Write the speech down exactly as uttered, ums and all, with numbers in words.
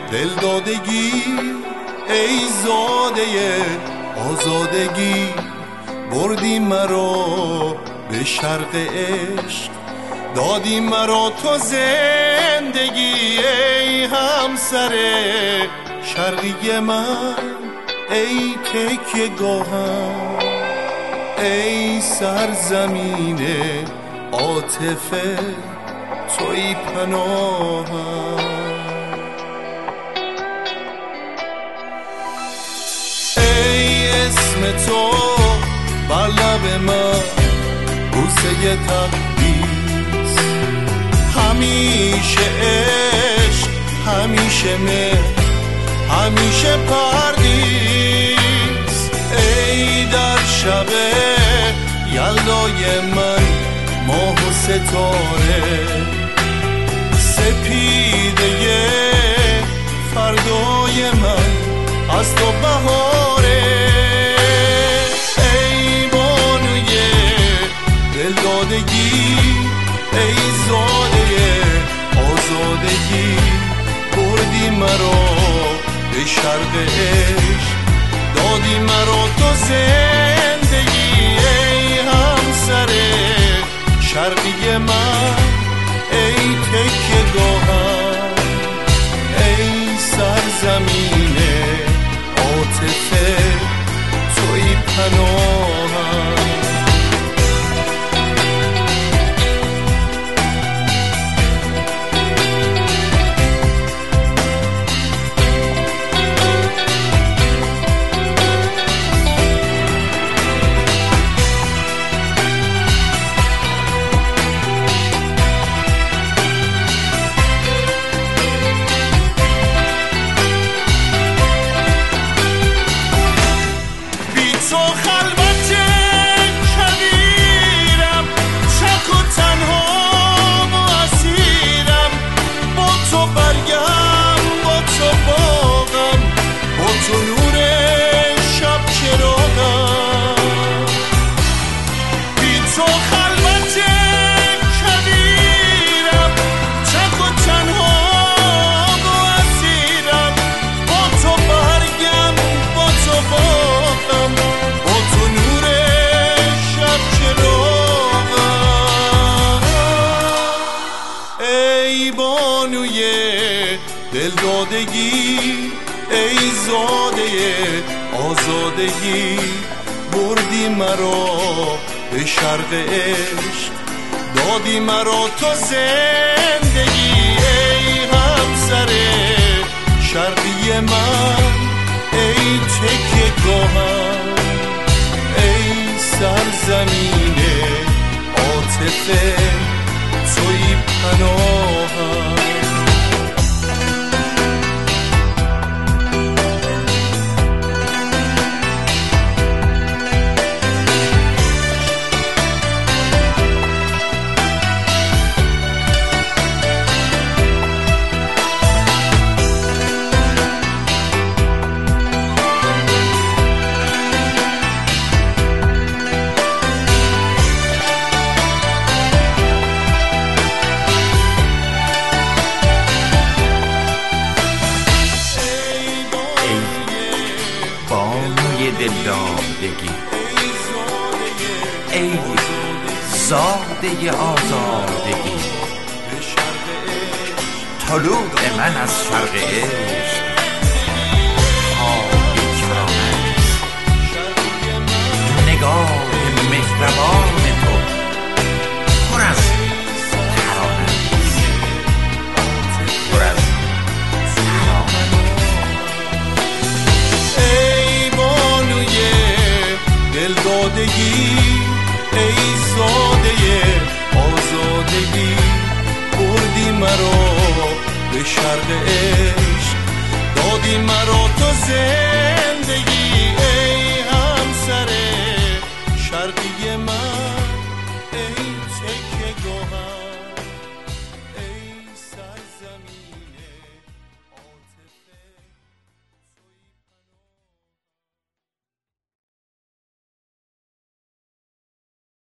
دل دادگی ای زاده آزادگی، بردی مرا به شرق عشق، دادی مرا تو زندگی. ای همسر شرقی من، ای تکیه گاهم، ای سرزمین عاطفه، توی پناهم. ای اسم تو بر لب من بوسه تقدیس، همیشه عشق، همیشه مهر، همیشه پردیس. ای در شب یلدای من ماه و ستاره، سپیده فردای من از تو بهاره. ای بانوی دلدادگی، ای زاده آزادگی، بردی مرا به شرق عشق، دادی مرا تو زندگی. ای همسر شرقی من، ای تکیه گاهم، ای سرزمین عاطفه، توی پناهم. دلدادگی ای زاده آزادگی، بردی مرا به شرق عشق، دادی مرا تو زندگی. ای همسر شرقی من، ای تکیه گاهم، ای سرزمین عاطفه، توی پناهم. دلدادگی ای زاده آزادگی، طلوع من از شرق عشق، پای کرامت، نگاه مهربان تو پر از ترانه، پر از دلدادگی ای زاده آزادگی، بردی مرا به شرق عشق، دادی مرا تو زندگی.